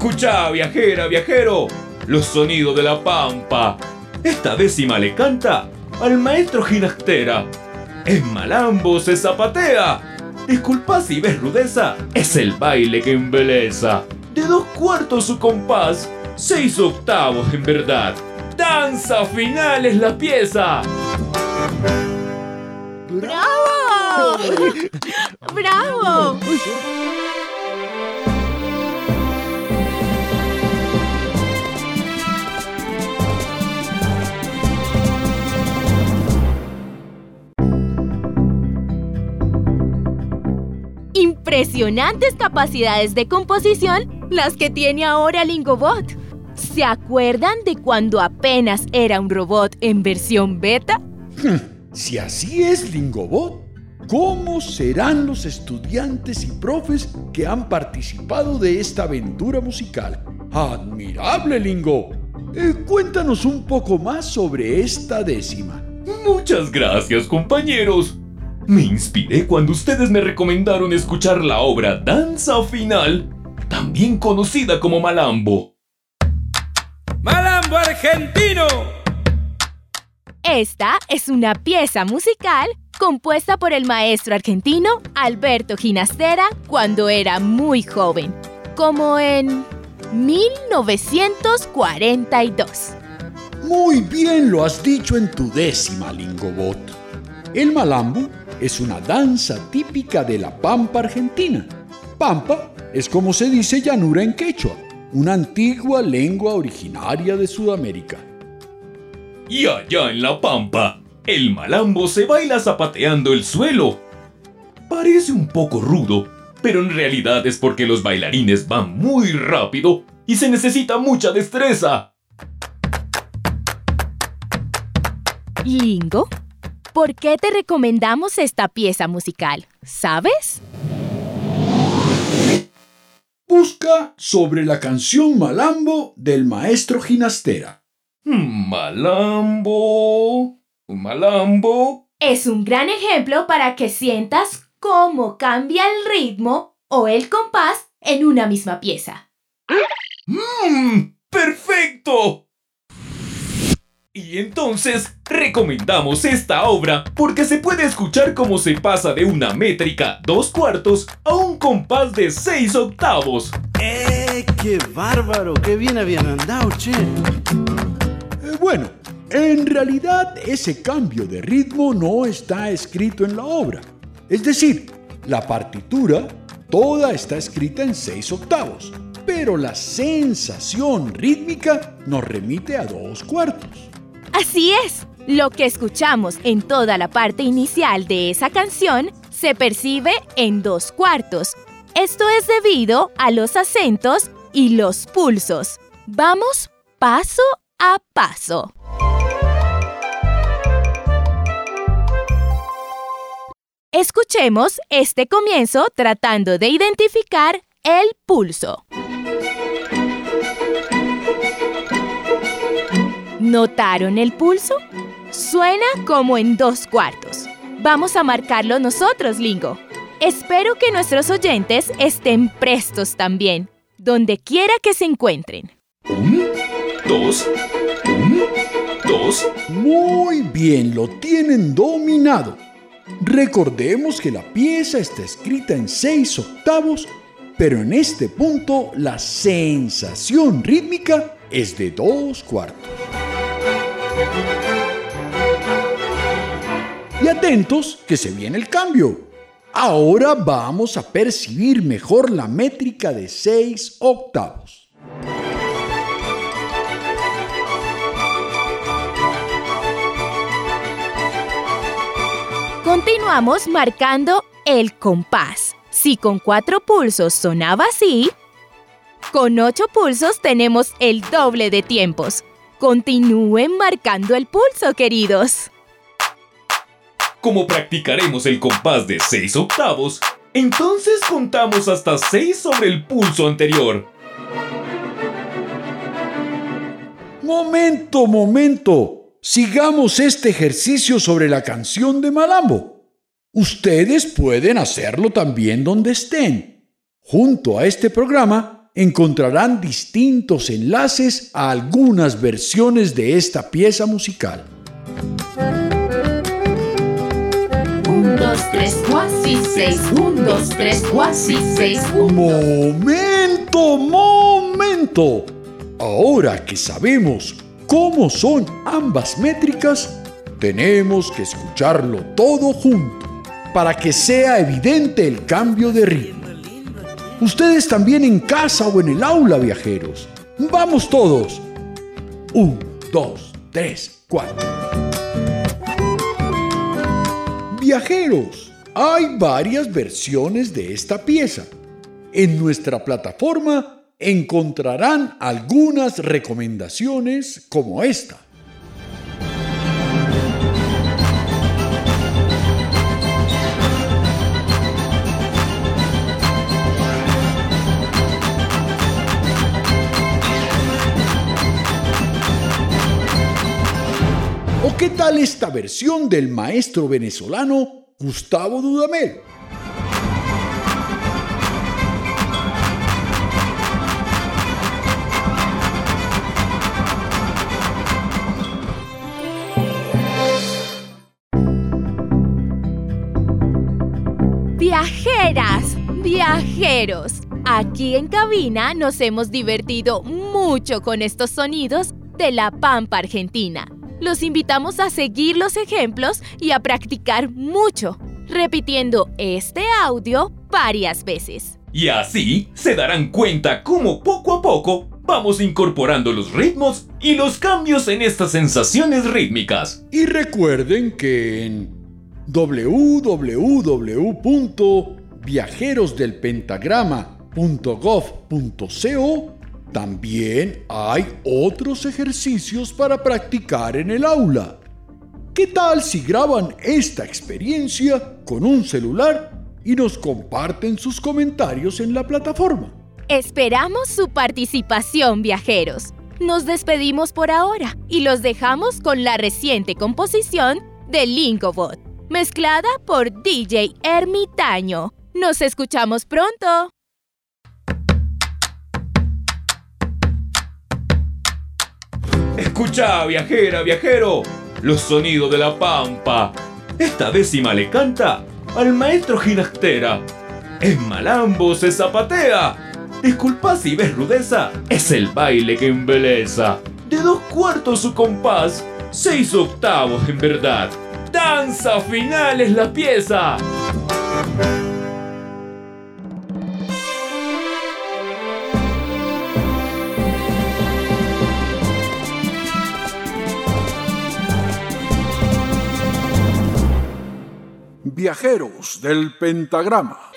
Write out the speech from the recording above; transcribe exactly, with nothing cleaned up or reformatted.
Escuchá, viajera, viajero, los sonidos de la pampa. Esta décima le canta al maestro Ginastera. En malambo se zapatea. Disculpa si ves rudeza, es el baile que embeleza. De dos cuartos su compás, seis octavos en verdad. Danza final es la pieza. ¡Bravo! ¡Bravo! Impresionantes capacidades de composición las que tiene ahora Lingobot. ¿Se acuerdan de cuando apenas era un robot en versión beta? Si así es, Lingobot, ¿cómo serán los estudiantes y profes que han participado de esta aventura musical? ¡Admirable, Lingo! Eh, cuéntanos un poco más sobre esta décima. Muchas gracias, compañeros. Me inspiré cuando ustedes me recomendaron escuchar la obra Danza Final, también conocida como Malambo. ¡Malambo argentino! Esta es una pieza musical compuesta por el maestro argentino Alberto Ginastera cuando era muy joven, como en mil novecientos cuarenta y dos. Muy bien lo has dicho en tu décima, Lingobot. El malambo es una danza típica de la Pampa Argentina. Pampa es como se dice llanura en quechua, una antigua lengua originaria de Sudamérica. Y allá en la Pampa, el malambo se baila zapateando el suelo. Parece un poco rudo, pero en realidad es porque los bailarines van muy rápido y se necesita mucha destreza. Lingo, ¿por qué te recomendamos esta pieza musical? ¿Sabes? Busca sobre la canción Malambo del maestro Ginastera. Malambo, malambo. Es un gran ejemplo para que sientas cómo cambia el ritmo o el compás en una misma pieza. ¡Mmm! ¡Perfecto! Y entonces recomendamos esta obra porque se puede escuchar cómo se pasa de una métrica dos cuartos a un compás de seis octavos. ¡Eh, qué bárbaro! ¡Qué bien habían andado, che! Eh, bueno, en realidad ese cambio de ritmo no está escrito en la obra. Es decir, la partitura toda está escrita en seis octavos, pero la sensación rítmica nos remite a dos cuartos. Así es, lo que escuchamos en toda la parte inicial de esa canción se percibe en dos cuartos. Esto es debido a los acentos y los pulsos. Vamos paso a paso. Escuchemos este comienzo tratando de identificar el pulso. ¿Notaron el pulso? Suena como en dos cuartos. Vamos a marcarlo nosotros, Lingo. Espero que nuestros oyentes estén prestos también, donde quiera que se encuentren. Un, dos, un, dos. Muy bien, lo tienen dominado. Recordemos que la pieza está escrita en seis octavos, pero en este punto la sensación rítmica es de dos cuartos. Y atentos que se viene el cambio. Ahora vamos a percibir mejor la métrica de seis octavos. Continuamos marcando el compás. Si con cuatro pulsos sonaba así, con ocho pulsos tenemos el doble de tiempos. Continúen marcando el pulso, queridos. Como practicaremos el compás de seis octavos, entonces contamos hasta seis sobre el pulso anterior. Momento, momento. Sigamos este ejercicio sobre la canción de Malambo. Ustedes pueden hacerlo también donde estén. Junto a este programa, encontrarán distintos enlaces a algunas versiones de esta pieza musical. Un, dos, tres, cuasi, seis. Un, dos, tres, cuasi, seis. ¡Momento, momento! Ahora que sabemos cómo son ambas métricas, tenemos que escucharlo todo junto para que sea evidente el cambio de ritmo. Ustedes también en casa o en el aula, viajeros. ¡Vamos todos! Un, dos, tres, cuatro. Viajeros, hay varias versiones de esta pieza. En nuestra plataforma encontrarán algunas recomendaciones como esta. ¿O qué tal esta versión del maestro venezolano Gustavo Dudamel? Viajeras, viajeros, aquí en cabina nos hemos divertido mucho con estos sonidos de la Pampa Argentina. Los invitamos a seguir los ejemplos y a practicar mucho, repitiendo este audio varias veces. Y así se darán cuenta cómo poco a poco vamos incorporando los ritmos y los cambios en estas sensaciones rítmicas. Y recuerden que en doble u doble u doble u punto viajeros del pentagrama punto gov punto co también hay otros ejercicios para practicar en el aula. ¿Qué tal si graban esta experiencia con un celular y nos comparten sus comentarios en la plataforma? Esperamos su participación, viajeros. Nos despedimos por ahora y los dejamos con la reciente composición de Lingobot, mezclada por D J Ermitaño. ¡Nos escuchamos pronto! Escucha, viajera, viajero, los sonidos de la Pampa. Esta décima le canta al maestro Ginastera. En malambo se zapatea. Disculpa si ves rudeza, es el baile que embeleza. De dos cuartos su compás, seis octavos en verdad. Danza final es la pieza. Viajeros del pentagrama.